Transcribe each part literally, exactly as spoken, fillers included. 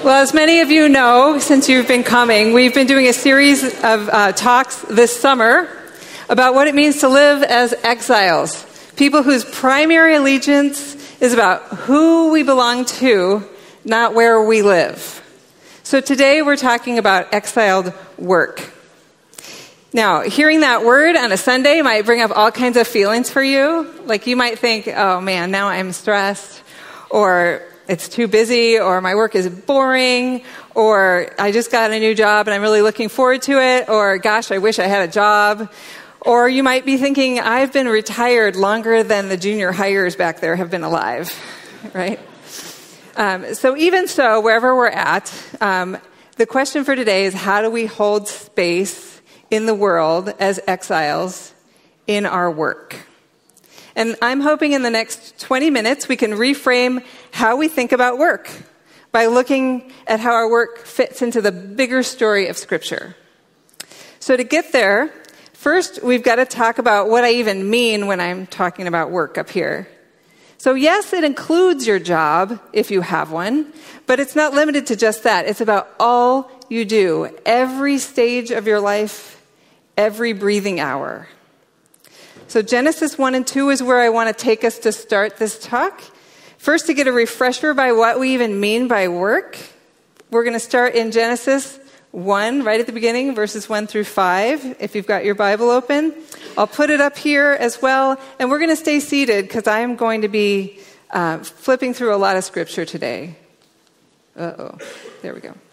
Well, as many of you know, since you've been coming, we've been doing a series of uh, talks this summer about what it means to live as exiles, people whose primary allegiance is about who we belong to, not where we live. So today we're talking about exiled work. Now, hearing that word on a Sunday might bring up all kinds of feelings for you. Like you might think, oh man, now I'm stressed, or it's too busy, or my work is boring, or I just got a new job and I'm really looking forward to it, or gosh, I wish I had a job. Or you might be thinking, I've been retired longer than the junior hires back there have been alive, right? Um, so even so, wherever we're at, um, the question for today is how do we hold space in the world as exiles in our work? And I'm hoping in the next twenty minutes we can reframe how we think about work by looking at how our work fits into the bigger story of Scripture. So to get there, first we've got to talk about what I even mean when I'm talking about work up here. So yes, it includes your job, if you have one, but it's not limited to just that. It's about all you do, every stage of your life, every breathing hour. So Genesis one and two is where I want to take us to start this talk. First, to get a refresher by what we even mean by work, we're going to start in Genesis one, right at the beginning, verses one through five, if you've got your Bible open. I'll put it up here as well, and we're going to stay seated because I am going to be uh, flipping through a lot of Scripture today. Uh-oh, there we go.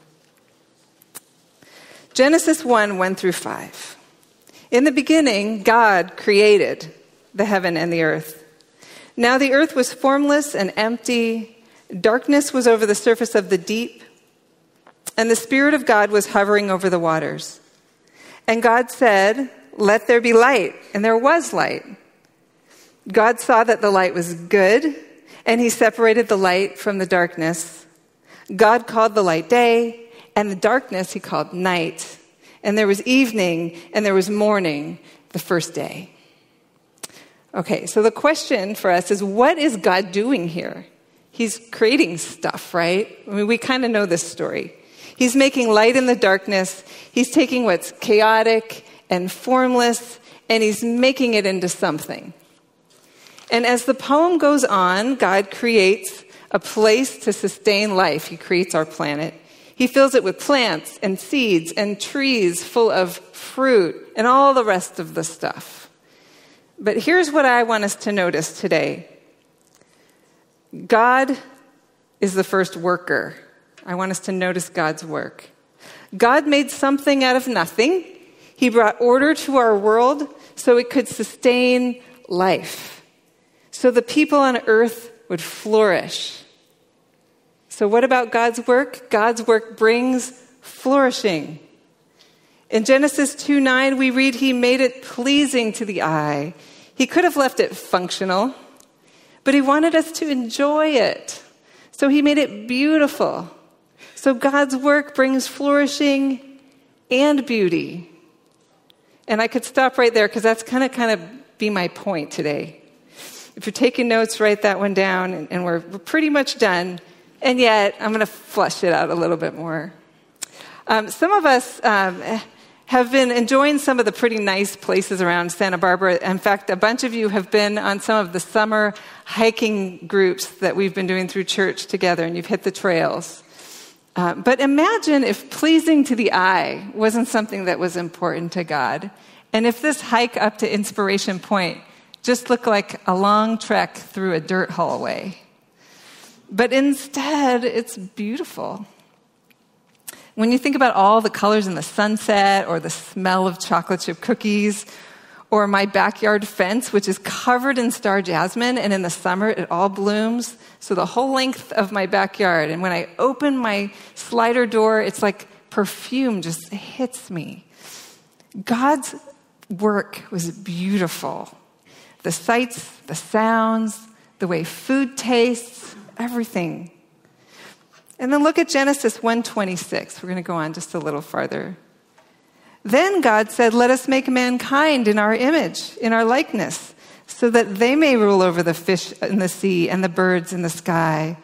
Genesis one, one through five. In the beginning, God created the heaven and the earth. Now the earth was formless and empty. Darkness was over the surface of the deep, and the Spirit of God was hovering over the waters. And God said, "Let there be light," and there was light. God saw that the light was good, and he separated the light from the darkness. God called the light day, and the darkness he called night. And there was evening, and there was morning, the first day. Okay, so the question for us is, what is God doing here? He's creating stuff, right? I mean, we kind of know this story. He's making light in the darkness. He's taking what's chaotic and formless, and he's making it into something. And as the poem goes on, God creates a place to sustain life. He creates our planet. He fills it with plants and seeds and trees full of fruit and all the rest of the stuff. But here's what I want us to notice today. God is the first worker. I want us to notice God's work. God made something out of nothing. He brought order to our world so it could sustain life, so the people on earth would flourish. So what about God's work? God's work brings flourishing. In Genesis two nine, we read, he made it pleasing to the eye. He could have left it functional, but he wanted us to enjoy it. So he made it beautiful. So God's work brings flourishing and beauty. And I could stop right there because that's kind of kind of be my point today. If you're taking notes, write that one down, and, and we're, we're pretty much done. And yet, I'm going to flesh it out a little bit more. Um, some of us um, have been enjoying some of the pretty nice places around Santa Barbara. In fact, a bunch of you have been on some of the summer hiking groups that we've been doing through church together, and you've hit the trails. Uh, but imagine if pleasing to the eye wasn't something that was important to God. And if this hike up to Inspiration Point just looked like a long trek through a dirt hallway. But instead, it's beautiful. When you think about all the colors in the sunset, or the smell of chocolate chip cookies, or my backyard fence, which is covered in star jasmine, and in the summer it all blooms, so the whole length of my backyard. And when I open my slider door, it's like perfume just hits me. God's work was beautiful. The sights, the sounds, the way food tastes, everything. And then look at Genesis one twenty-six. We're going to go on just a little farther. Then God said, "Let us make mankind in our image, in our likeness, so that they may rule over the fish in the sea and the birds in the sky,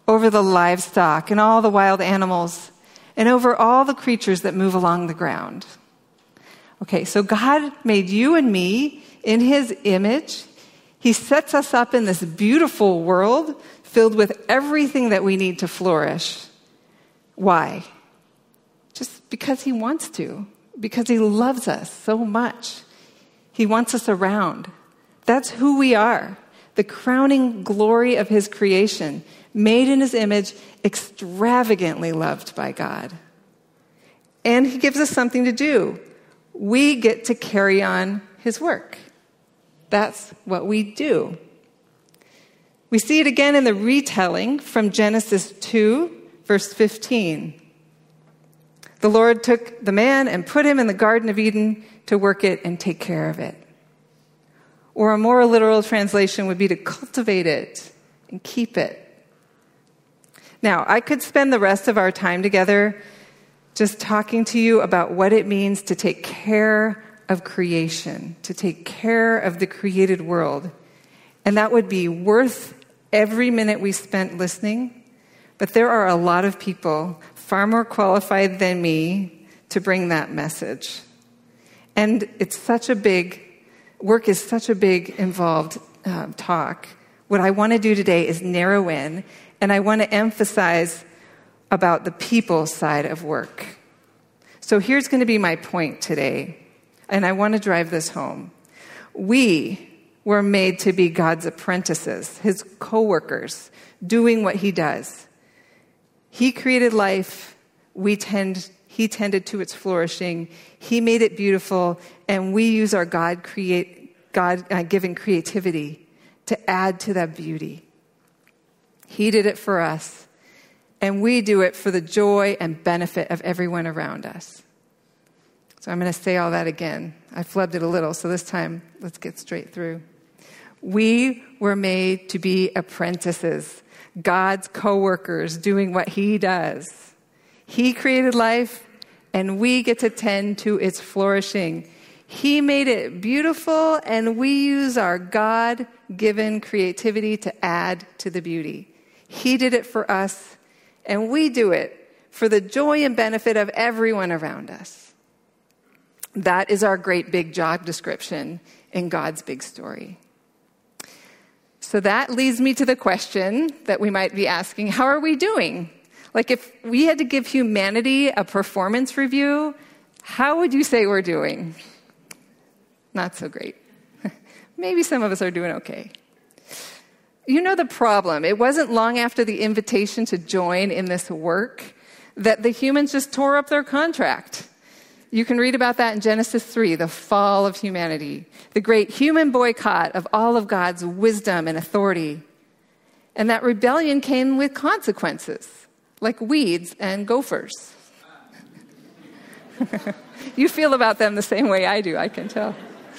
over the livestock and all the wild animals, and over all the creatures that move along the ground. Okay, so God made you and me in his image. He sets us up in this beautiful world filled with everything that we need to flourish. Why? Just because he wants to. Because he loves us so much. He wants us around. That's who we are. The crowning glory of his creation, made in his image, extravagantly loved by God. And he gives us something to do. We get to carry on his work. That's what we do. We see it again in the retelling from Genesis two, verse fifteen. The Lord took the man and put him in the Garden of Eden to work it and take care of it. Or a more literal translation would be to cultivate it and keep it. Now, I could spend the rest of our time together just talking to you about what it means to take care of creation, to take care of the created world. And that would be worth every minute we spent listening. But there are a lot of people far more qualified than me to bring that message. And it's such a big, work is such a big involved uh, talk. What I want to do today is narrow in, and I want to emphasize about the people side of work. So here's going to be my point today, and I want to drive this home. We were made to be God's apprentices, his co-workers, doing what he does. He created life. We tend, he tended to its flourishing. He made it beautiful, and we use our God create, God-given creativity to add to that beauty. He did it for us, and we do it for the joy and benefit of everyone around us. So I'm going to say all that again. I flubbed it a little, so this time, let's get straight through. We were made to be apprentices, God's co-workers doing what he does. He created life, and we get to tend to its flourishing. He made it beautiful, and we use our God-given creativity to add to the beauty. He did it for us, and we do it for the joy and benefit of everyone around us. That is our great big job description in God's big story. So that leads me to the question that we might be asking, how are we doing? Like if we had to give humanity a performance review, how would you say we're doing? Not so great. Maybe some of us are doing okay. You know the problem. It wasn't long after the invitation to join in this work that the humans just tore up their contract. You can read about that in Genesis three, the fall of humanity, the great human boycott of all of God's wisdom and authority. And that rebellion came with consequences, like weeds and gophers. You feel about them the same way I do, I can tell.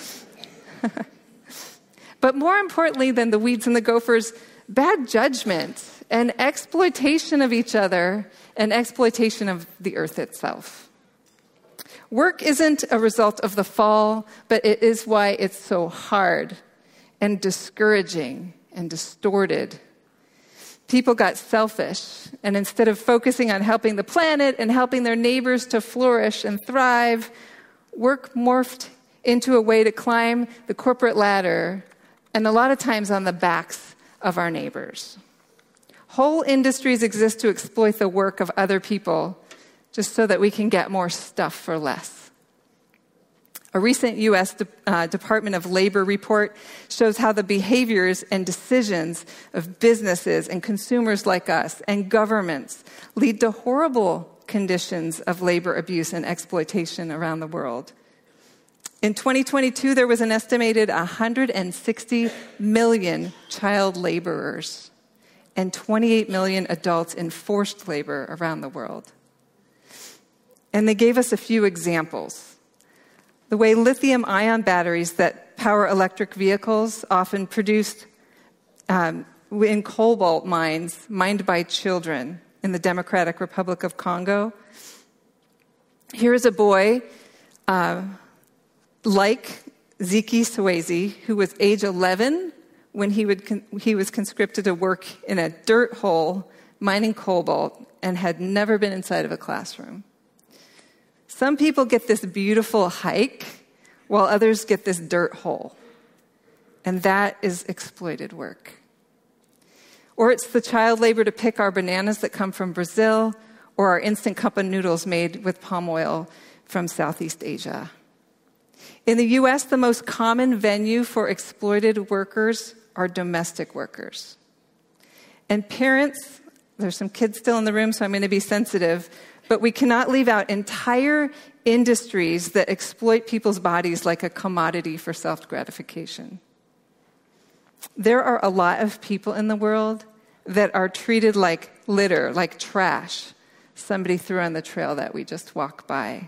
But more importantly than the weeds and the gophers, bad judgment and exploitation of each other and exploitation of the earth itself. Work isn't a result of the fall, but it is why it's so hard and discouraging and distorted. People got selfish, and instead of focusing on helping the planet and helping their neighbors to flourish and thrive, work morphed into a way to climb the corporate ladder, and a lot of times on the backs of our neighbors. Whole industries exist to exploit the work of other people just so that we can get more stuff for less. A recent U S De- uh, Department of Labor report shows how the behaviors and decisions of businesses and consumers like us and governments lead to horrible conditions of labor abuse and exploitation around the world. In twenty twenty-two, there was an estimated one hundred sixty million child laborers and twenty-eight million adults in forced labor around the world. And they gave us a few examples. The way lithium-ion batteries that power electric vehicles, often produced um, in cobalt mines mined by children in the Democratic Republic of Congo. Here is a boy uh, like Ziki Swayze, who was age eleven when he, would con- he was conscripted to work in a dirt hole mining cobalt, and had never been inside of a classroom. Some people get this beautiful hike, while others get this dirt hole. And that is exploited work. Or it's the child labor to pick our bananas that come from Brazil, or our instant cup of noodles made with palm oil from Southeast Asia. In the U S, the most common venue for exploited workers are domestic workers. And parents, there's some kids still in the room, so I'm going to be sensitive, but we cannot leave out entire industries that exploit people's bodies like a commodity for self-gratification. There are a lot of people in the world that are treated like litter, like trash somebody threw on the trail that we just walked by.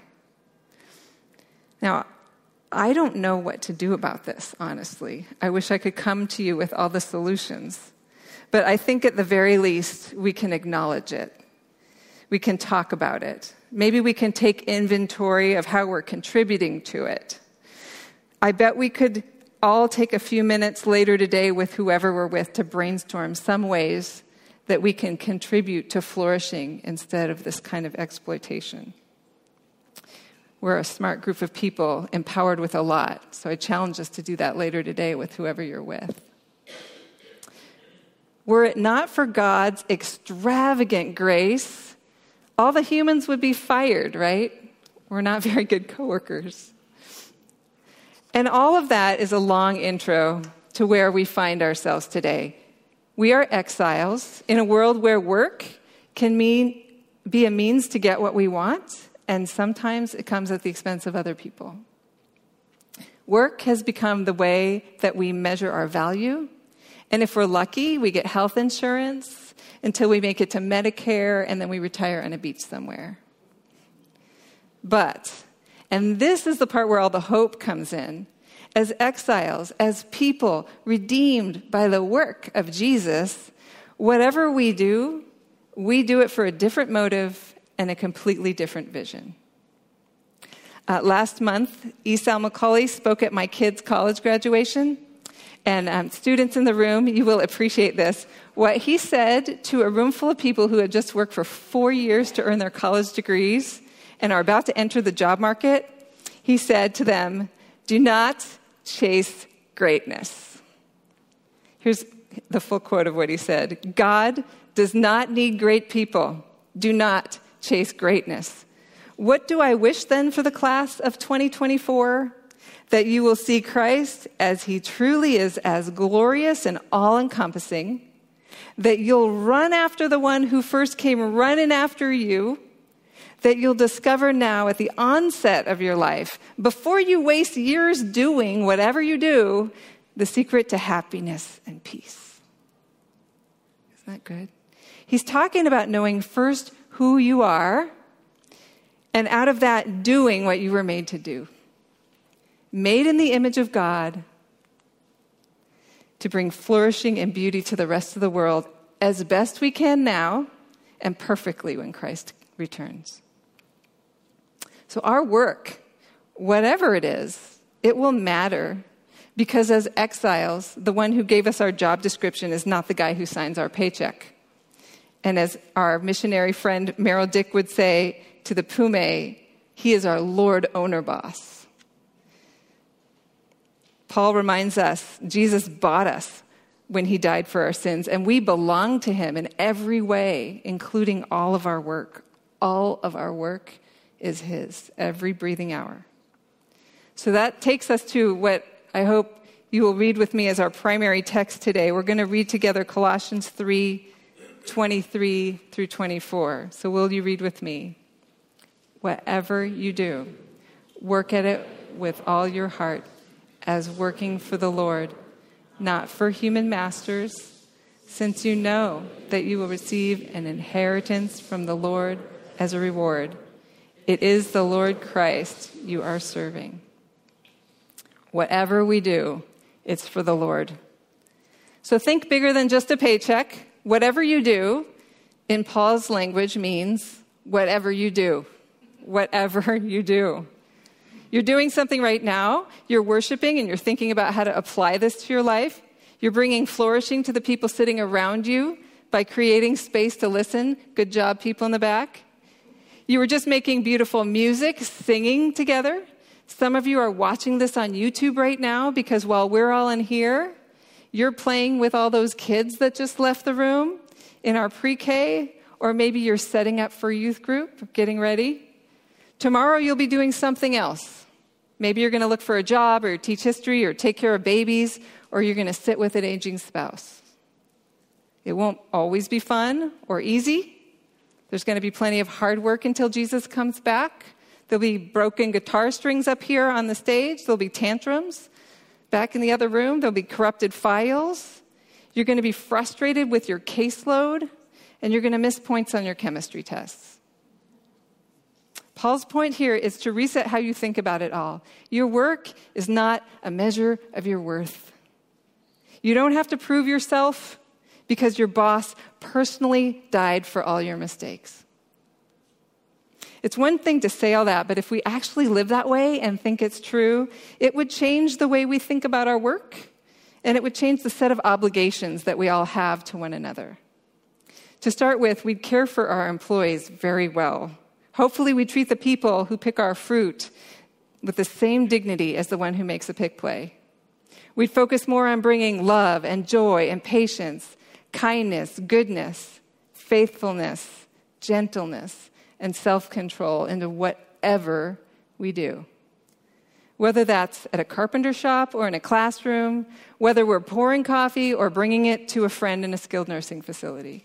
Now, I don't know what to do about this, honestly. I wish I could come to you with all the solutions. But I think at the very least, we can acknowledge it. We can talk about it. Maybe we can take inventory of how we're contributing to it. I bet we could all take a few minutes later today with whoever we're with to brainstorm some ways that we can contribute to flourishing instead of this kind of exploitation. We're a smart group of people empowered with a lot, so I challenge us to do that later today with whoever you're with. Were it not for God's extravagant grace, all the humans would be fired, right? We're not very good coworkers. And all of that is a long intro to where we find ourselves today. We are exiles in a world where work can mean, be a means to get what we want, and sometimes it comes at the expense of other people. Work has become the way that we measure our value, and if we're lucky, we get health insurance until we make it to Medicare, and then we retire on a beach somewhere. But, and this is the part where all the hope comes in, as exiles, as people redeemed by the work of Jesus, whatever we do, we do it for a different motive and a completely different vision. Uh, last month, Esau McCauley spoke at my kids' college graduation. And um, students in the room, you will appreciate this. What he said to a room full of people who had just worked for four years to earn their college degrees and are about to enter the job market, he said to them, "Do not chase greatness." Here's the full quote of what he said. "God does not need great people. Do not chase greatness. What do I wish then for the class of twenty twenty-four? That you will see Christ as he truly is, as glorious and all-encompassing, that you'll run after the one who first came running after you, that you'll discover now at the onset of your life, before you waste years doing whatever you do, the secret to happiness and peace." Isn't that good? He's talking about knowing first who you are, and out of that, doing what you were made to do. Made in the image of God to bring flourishing and beauty to the rest of the world as best we can now and perfectly when Christ returns. So our work, whatever it is, it will matter because as exiles, the one who gave us our job description is not the guy who signs our paycheck. And as our missionary friend Merrill Dick would say to the Pume, he is our Lord owner boss. Paul reminds us, Jesus bought us when he died for our sins, and we belong to him in every way, including all of our work. All of our work is his, every breathing hour. So that takes us to what I hope you will read with me as our primary text today. We're going to read together Colossians three, twenty-three through twenty-four. So will you read with me? "Whatever you do, work at it with all your heart, as working for the Lord, not for human masters, since you know that you will receive an inheritance from the Lord as a reward. It is the Lord Christ you are serving." Whatever we do, it's for the Lord. So think bigger than just a paycheck. Whatever you do, in Paul's language, means whatever you do. Whatever you do. You're doing something right now, you're worshiping, and you're thinking about how to apply this to your life. You're bringing flourishing to the people sitting around you by creating space to listen. Good job, people in the back. You were just making beautiful music, singing together. Some of you are watching this on YouTube right now because while we're all in here, you're playing with all those kids that just left the room in our pre-K, or maybe you're setting up for youth group, getting ready. Tomorrow you'll be doing something else. Maybe you're going to look for a job or teach history or take care of babies, or you're going to sit with an aging spouse. It won't always be fun or easy. There's going to be plenty of hard work until Jesus comes back. There'll be broken guitar strings up here on the stage. There'll be tantrums. Back in the other room, there'll be corrupted files. You're going to be frustrated with your caseload, and you're going to miss points on your chemistry tests. Paul's point here is to reset how you think about it all. Your work is not a measure of your worth. You don't have to prove yourself because your boss personally died for all your mistakes. It's one thing to say all that, but if we actually live that way and think it's true, it would change the way we think about our work, and it would change the set of obligations that we all have to one another. To start with, we'd care for our employees very well. Hopefully, we treat the people who pick our fruit with the same dignity as the one who makes a pick play. We'd focus more on bringing love and joy and patience, kindness, goodness, faithfulness, gentleness, and self-control into whatever we do. Whether that's at a carpenter shop or in a classroom, whether we're pouring coffee or bringing it to a friend in a skilled nursing facility.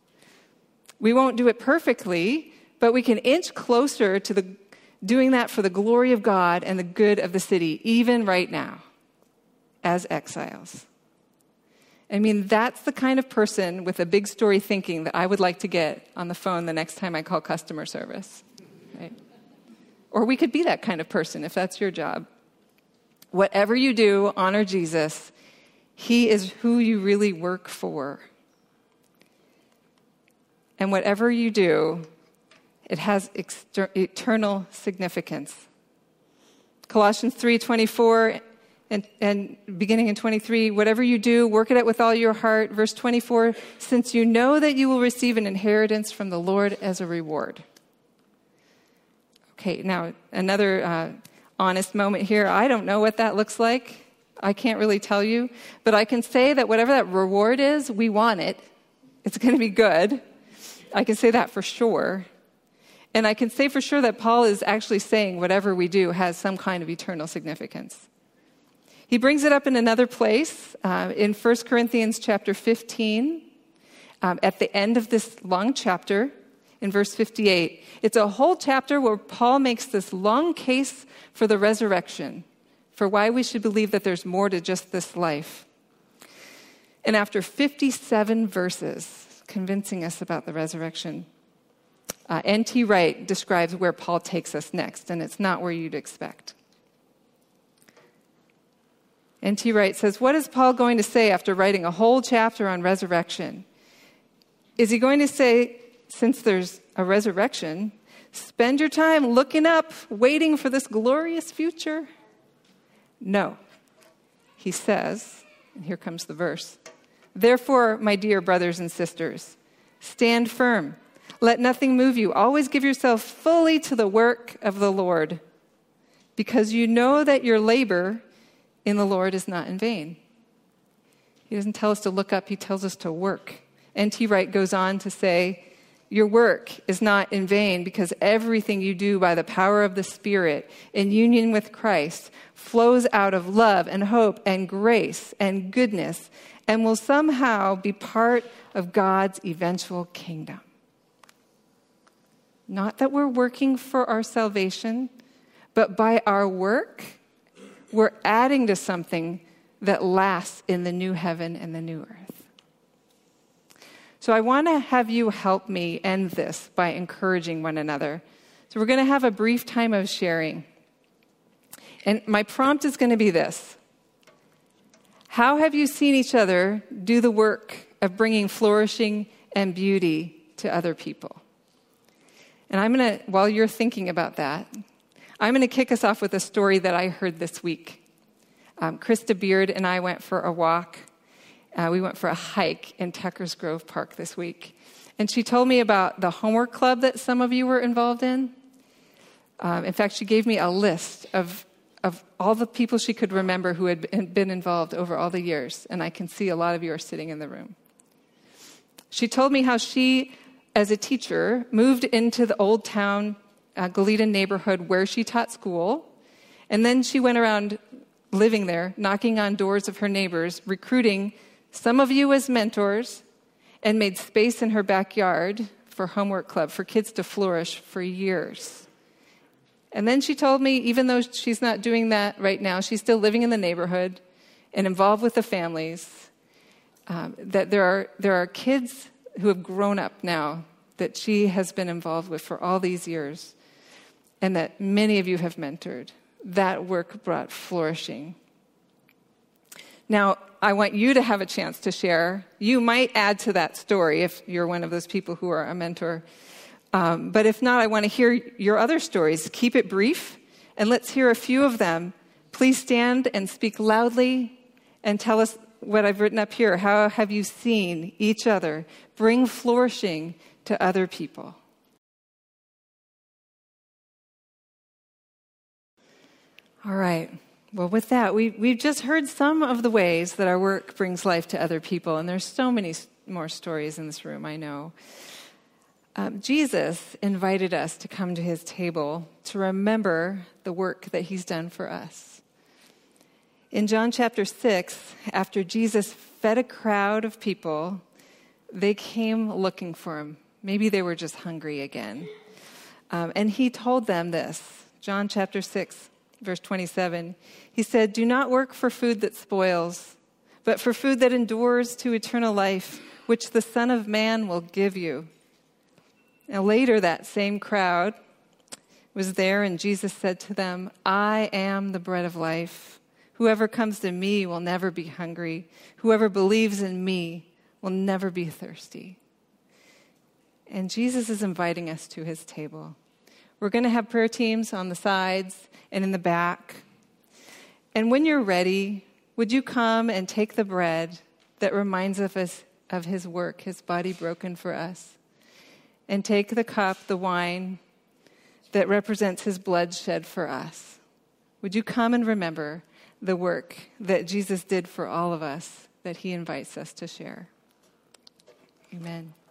We won't do it perfectly, but we can inch closer to the, doing that for the glory of God and the good of the city, even right now, as exiles. I mean, that's the kind of person with a big story thinking that I would like to get on the phone the next time I call customer service. Right? Or we could be that kind of person if that's your job. Whatever you do, honor Jesus. He is who you really work for. And whatever you do, it has exter- eternal significance. Colossians three twenty-four and, and beginning in twenty-three, whatever you do, work at it with all your heart. Verse twenty-four, since you know that you will receive an inheritance from the Lord as a reward. Okay, now another uh, honest moment here. I don't know what that looks like. I can't really tell you. But I can say that whatever that reward is, we want it. It's going to be good. I can say that for sure. And I can say for sure that Paul is actually saying whatever we do has some kind of eternal significance. He brings it up in another place, uh, in First Corinthians chapter fifteen, um, at the end of this long chapter, in verse fifty-eight. It's a whole chapter where Paul makes this long case for the resurrection, for why we should believe that there's more to just this life. And after fifty-seven verses convincing us about the resurrection, uh, N T Wright describes where Paul takes us next, and it's not where you'd expect. N T Wright says, what is Paul going to say after writing a whole chapter on resurrection? Is he going to say, since there's a resurrection, spend your time looking up, waiting for this glorious future? No. He says, and here comes the verse, therefore, my dear brothers and sisters, stand firm. Let nothing move you. Always give yourself fully to the work of the Lord, because you know that your labor in the Lord is not in vain. He doesn't tell us to look up, he tells us to work. N T Wright goes on to say, your work is not in vain because everything you do by the power of the Spirit in union with Christ flows out of love and hope and grace and goodness and will somehow be part of God's eventual kingdom. Not that we're working for our salvation, but by our work, we're adding to something that lasts in the new heaven and the new earth. So I want to have you help me end this by encouraging one another. So we're going to have a brief time of sharing. And my prompt is going to be this. How have you seen each other do the work of bringing flourishing and beauty to other people? And I'm going to, while you're thinking about that, I'm going to kick us off with a story that I heard this week. Um, Krista Beard and I went for a walk Uh, we went for a hike in Tucker's Grove Park this week. And she told me about the homework club that some of you were involved in. Um, in fact, she gave me a list of, of all the people she could remember who had been involved over all the years. And I can see a lot of you are sitting in the room. She told me how she, as a teacher, moved into the Old Town uh, Goleta neighborhood where she taught school. And then she went around living there, knocking on doors of her neighbors, recruiting some of you as mentors, and made space in her backyard for homework club, for kids to flourish for years. And then she told me, even though she's not doing that right now, she's still living in the neighborhood and involved with the families, um, that there are there are kids who have grown up now that she has been involved with for all these years, and that many of you have mentored. That work brought flourishing. Now, I want you to have a chance to share. You might add to that story if you're one of those people who are a mentor. Um, but if not, I want to hear your other stories. Keep it brief, and let's hear a few of them. Please stand and speak loudly and tell us what I've written up here. How have you seen each other bring flourishing to other people? All right. Well, with that, we, we've just heard some of the ways that our work brings life to other people, and there's so many more stories in this room, I know. Um, Jesus invited us to come to his table to remember the work that he's done for us. In John chapter six, after Jesus fed a crowd of people, they came looking for him. Maybe they were just hungry again. Um, and he told them this, John chapter six, verse twenty-seven, he said, "Do not work for food that spoils, but for food that endures to eternal life, which the Son of Man will give you." Now later, that same crowd was there, and Jesus said to them, "I am the bread of life. Whoever comes to me will never be hungry. Whoever believes in me will never be thirsty." And Jesus is inviting us to his table. We're going to have prayer teams on the sides and in the back. And when you're ready, would you come and take the bread that reminds us of his work, his body broken for us, and take the cup, the wine, that represents his blood shed for us? Would you come and remember the work that Jesus did for all of us that he invites us to share? Amen.